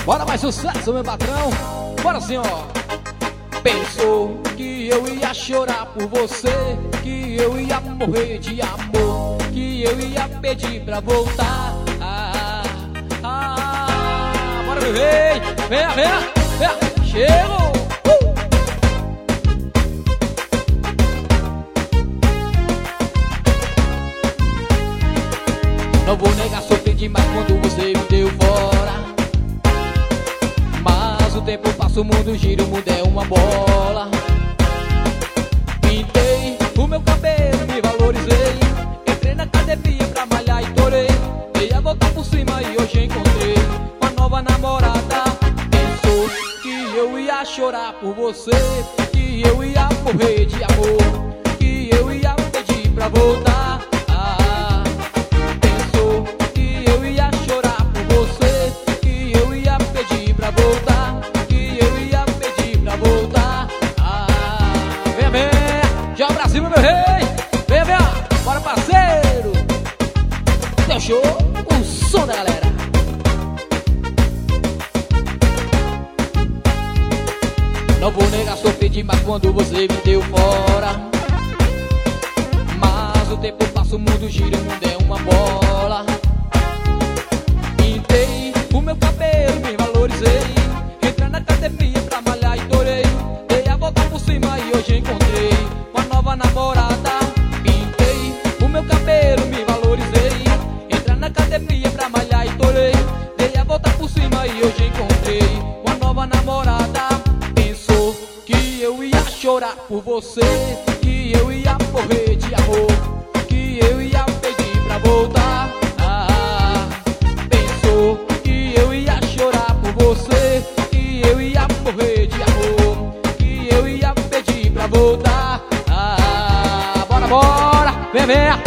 Bora mais sucesso, meu patrão. Bora assim, ó. Pensou que eu ia chorar por você, que eu ia morrer de amor, que eu ia pedir pra voltar. Bora, meu rei. Venha, venha, venha. Chego. Não vou negar, sofri demais quando você me deu fora. Mas o tempo passa, o mundo gira, o mundo é uma bola. Pintei o meu cabelo, me valorizei. Entrei na academia pra malhar e torei. Dei a volta por cima e hoje encontrei uma nova namorada. Pensou que eu ia chorar por você, que eu ia morrer de amor, que eu ia pedir pra voltar. Voltar, que eu ia pedir pra voltar. Venha, venha, já o Brasil, meu rei. Venha, venha, bora parceiro. Deu show, o som da galera. Não vou negar, sofri demais quando você me deu fora. Mas o tempo passa, o mundo gira, o mundo é uma bola. Pintei o meu cabelo, me valorizei. Entrei na academia pra malhar e torei. Dei a volta por cima e hoje encontrei uma nova namorada. Pintei o meu cabelo, me valorizei. Entrei na academia pra malhar e torei. Dei a volta por cima e hoje encontrei uma nova namorada. Pensou que eu ia chorar por você, que eu ia morrer de amor, que eu ia pedir pra voltar. Você, que eu ia morrer de amor, que eu ia pedir pra voltar. Bora, bora, vem, vem.